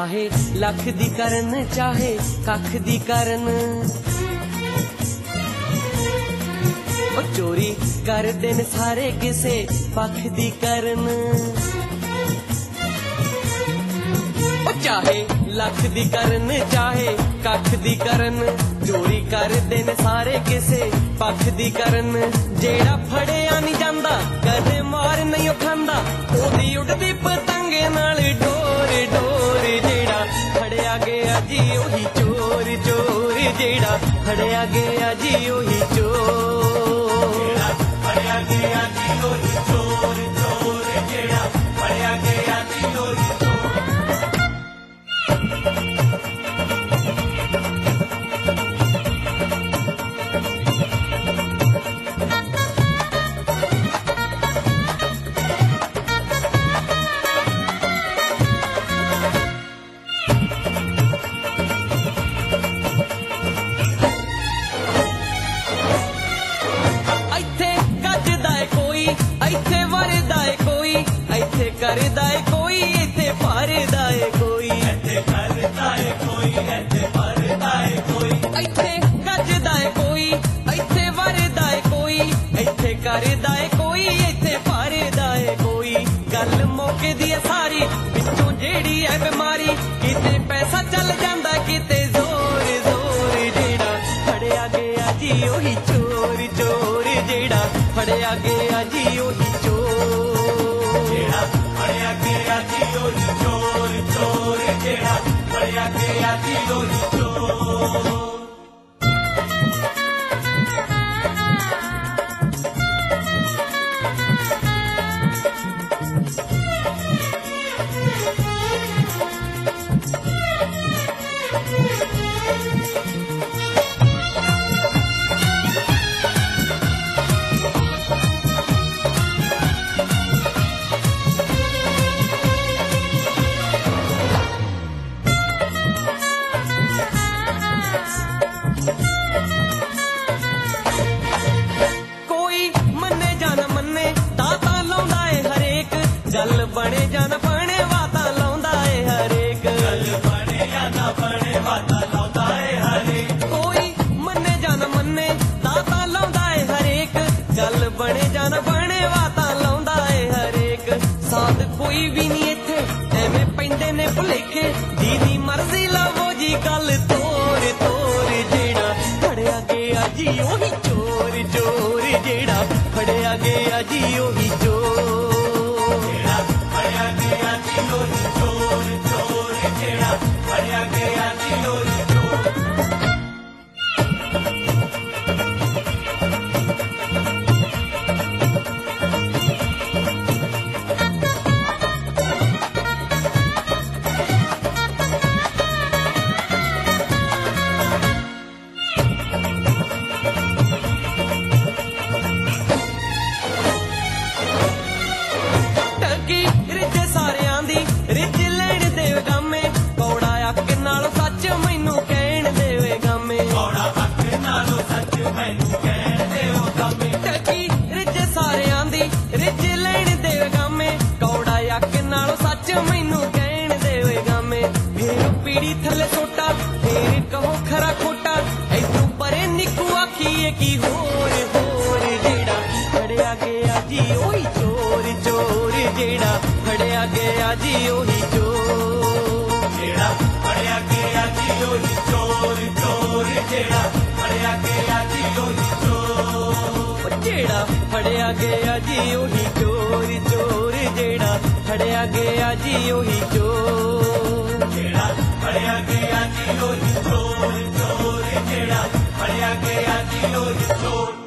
चाहे लख दी करन चाहे कख दी करन ओ चोरी कर देन सारे किसे पख दी करन ओ चाहे लख दी करन चाहे कख दी करन चोरी कर देन सारे किसे पख दी करन जेड़ा फड़िया नहीं जांदा कदे मार नहीं खांदा ओदी उड़दी पतंगे नाल डोर डोर जेड़ा फड़िया गया जी ओही चोर चोर जेड़ा फड़िया गया जी ओही चोर फड़िया गया जी ओही चोर चोर जेड़ा फड़िया गया जी ओही चोर ਇੱਥੇ ਵਰਦਾ ਏ ਕੋਈ ਇੱਥੇ ਕਰਦਾ ਏ ਕੋਈ ਇੱਥੇ ਭਰਦਾ ਏ ਕੋਈ ਇੱਥੇ ਕਰਦਾ ਏ ਕੋਈ ਇੱਥੇ ਭਰਦਾ ਏ ਕੋਈ ਇੱਥੇ ਗੱਜਦਾ ਏ ਕੋਈ ਇੱਥੇ ਵਰਦਾ ਏ ਕੋਈ ਇੱਥੇ ਕਰਦਾ ਏ ਕੋਈ ਇੱਥੇ ਭਰਦਾ ਏ ਕੋਈ ਗੱਲ ਮੌਕੇ ਦੀ ਸਾਰੀ ਵਿੱਚੋਂ ਜਿਹੜੀ ਐ ਬਿਮਾਰੀ ਕਿਤੇ ਪੈਸਾ ਚੱਲ ਜਾਂਦਾ ਕਿਤੇ ਜ਼ੋਰ ਜ਼ੋਰ ਜਿਹੜਾ ਫੜਿਆ ਗਿਆ ਜੀ ਉਹੀ ਚੋਰ ਚੋਰ ਜਿਹੜਾ फड़िया गया जी ओही चोर जेड़ा फड़िया गया जी ओही चोर चोर जेड़ा फड़िया गया जी ओही चोर गल बने जान बने वाता लाउंदा ए हरेक गल बने जान बने वाता लाउंदा ए हरेक कोई मन्ने जान मन्ने दाता लाउंदा ए हरेक गल बने जान बने वाता लाउंदा ए हरेक साथ कोई भी नहीं इत्थे एवें पैंदे ने भुलेखे दीदी मर्जी लावो जी गल तोर तोर जेड़ा फड़िया गया जी ओही चोर चोर जेड़ा फड़िया गया जी ओही चोर चोर चोर जेड़ा फड़िया गया जी ओही चोर रिज लैण देव गामे कौड़ा अख नालों सच मैनू कहण देवे गामे कौड़ा अख नालों सच मैनू कहण देव गामे टकी रिज सारे आंदी रिज लैण देव गामे कौड़ा अख नालों सच मैनू कहण देवे गामे फिर पीड़ी थले सोटा फिर कहो खरा खोटा ऐतू परे निकू आखीए की होर होर जेड़ा फड़िया गया जी ओही चोर चोर जेड़ा फड़िया गया जी ओही चोर जेड़ा फड़िया गया जी ओही चोर चोर जेड़ा फड़िया गया जी ओही चोर जेड़ा फड़िया गया जी ओही चोर चोर जेड़ा फड़िया गया जी ओही चोर जेड़ा फड़िया गया जी ओही चोर चोर जेड़ा फड़िया गया जी ओही चोर